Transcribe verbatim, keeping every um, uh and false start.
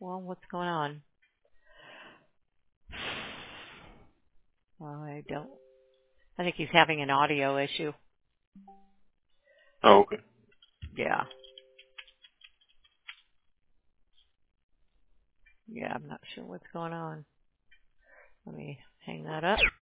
Well, what's going on? I don't. I think he's having an audio issue. Oh, okay. Yeah. Yeah, I'm not sure what's going on. Let me hang that up.